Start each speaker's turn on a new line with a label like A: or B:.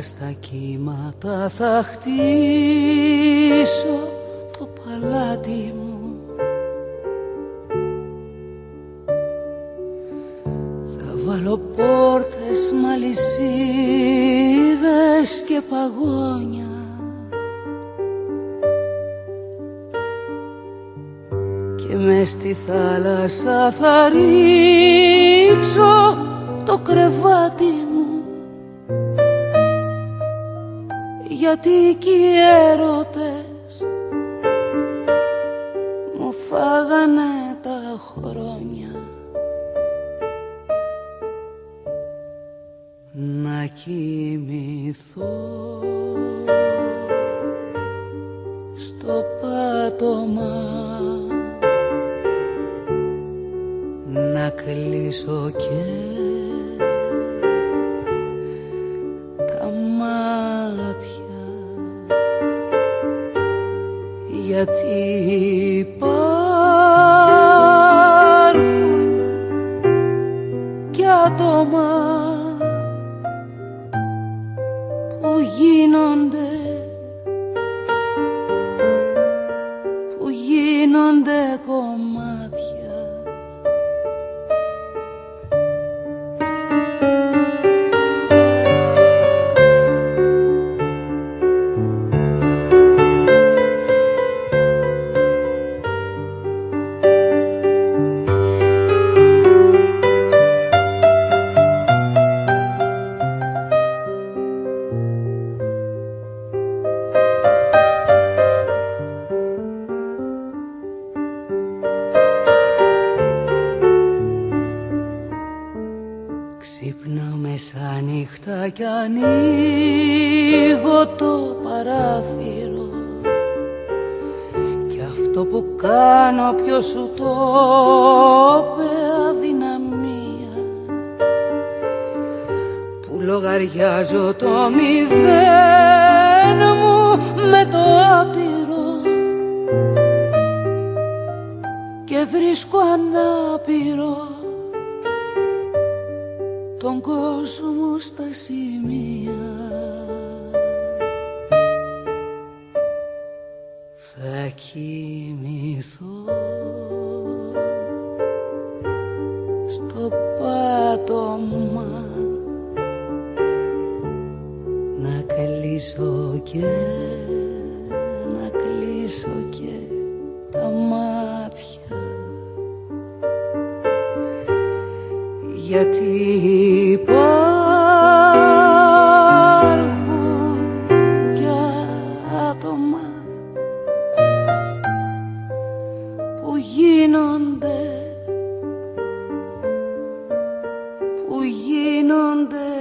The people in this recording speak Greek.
A: στα κύματα θα χτίσω το παλάτι μου. Θα βάλω πόρτες με αλυσίδες και παγόνια. Και μες στη θάλασσα θα ρίξω το κρεβάτι μου. Γιατί κι οι έρωτες μου φάγανε τα χρόνια. Να κοιμηθώ στο πάτωμα, να κλείσω και τα μάτια. Γιατί υπάρχουν κι άτομα που γίνονται κομμάτια. Ξύπνα μεσάνυχτα κι ανοίγω το παράθυρο. Κι αυτό που κάνω ποιος σου το είπε, αδυναμία. Που λογαριάζω το μηδέν μου με το άπειρο. Και βρίσκω ανάπηρο τον κόσμο στα σημεία. Θα κοιμηθώ στο πάτωμα, να κλείσω και τα μάτια. Γιατί υπάρχουν κι άτομα που γίνονται